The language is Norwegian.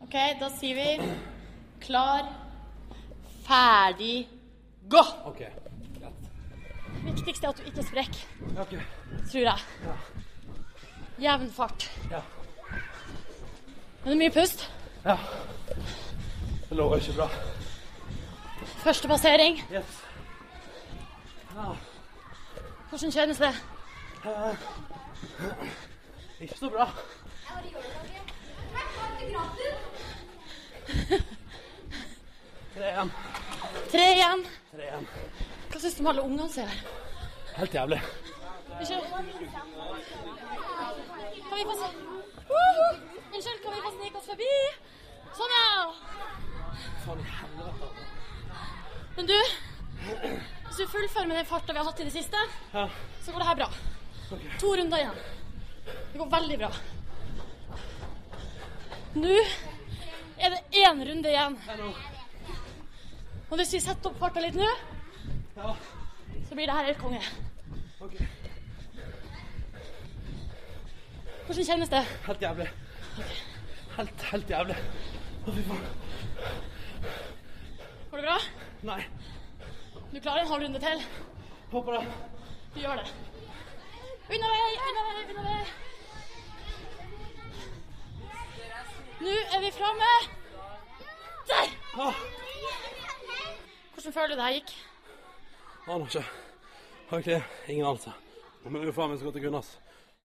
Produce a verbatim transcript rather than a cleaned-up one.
Ok, da sier vi klar, ferdig, gå! Ok, greit. Viktigst er at du ikke sprekker. Ja, ok. Tror jeg. Ja. Jevn fart. Ja. Er det mye pust? Ja. Det lover ikke bra. Første passering. Yes. Ja. Hvordan kjennes det? Uh, ikke så bra. Tre igjen. Tre igjen. Tre igjen. Hva synes du om alle ungene ser? Helt jævlig. Unnskyld. Kan vi få se? Woohoo! Unnskyld, kan vi få snike oss forbi? Sånn, ja! Faen i helvete. Men du, hvis du fullfører med den farten vi har hatt i det siste, ja. Så går det her bra. Okay. To runder igjen. Det går veldig bra. Nå er det én runde igjen. Og hvis vi setter opp farten litt nå, ja. Så blir det her helt konge. Ok. Hvordan kjennes det? Helt jævlig. Okay. Helt, helt jævlig. Å, fy faen. Går det bra? Nei. Du klarer en halv runde til. Håper det. Du gjør det. Unna vei, unna vei, unna vei. Nå er vi fremme. Der! Ah. Hvordan føler du det her gikk? Aner ikke. Har ikke ingen anelse. Men vi er fremme så godt det kunne.